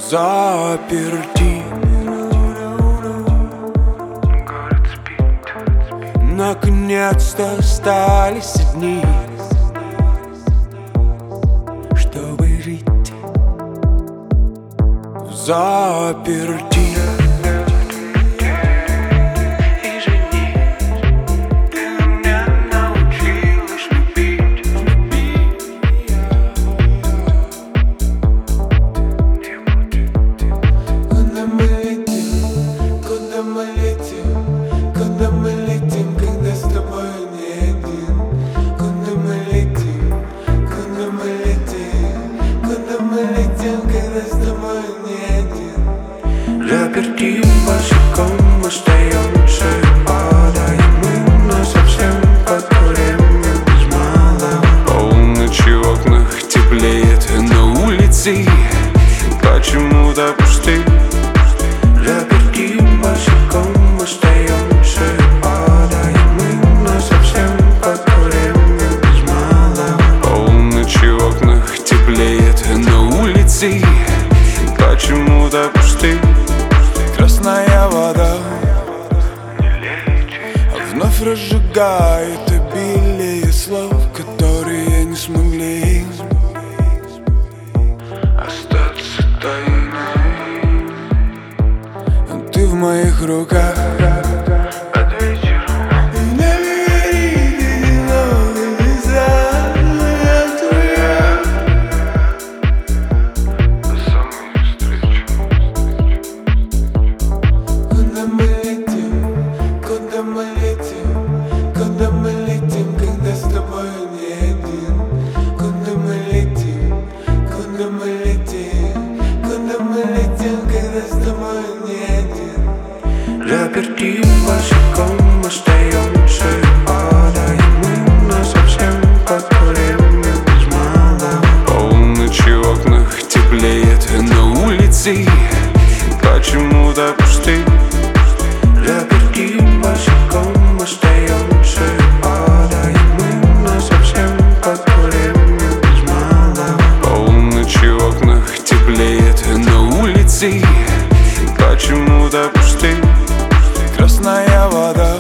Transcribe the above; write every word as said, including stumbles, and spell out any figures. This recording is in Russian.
заперти. Город спит. Наконец-то остались дни, чтобы жить в заперти. Заперти босиком остаемся, падаем мы насовсем, как время без малого. Полночи в окнах теплеет, на улице почему-то пусты. Заперти босиком остаемся, падаем мы насовсем, как время без малого. Полночи в окнах теплеет, на улице почему-то пусты. Красная вода вновь разжигает обилие слов, которые не смогли Остаться тайной. Ты в моих руках. Под вечер до самой встречи. Куда мы летим, куда мы летим, куда мы летим, когда с тобой не один. Куда мы летим, куда мы летим, куда мы летим, когда с тобой не один. Заперти босиком остаемся, падаем мы насовсем, как время без малого. Полночи в окнах теплеет, на улице почему-то пусты. Заперти босиком остаемся, падаем мы насовсем, как время без малого. Полночи в окнах теплеет, на улице почему-то пусты. Красная вода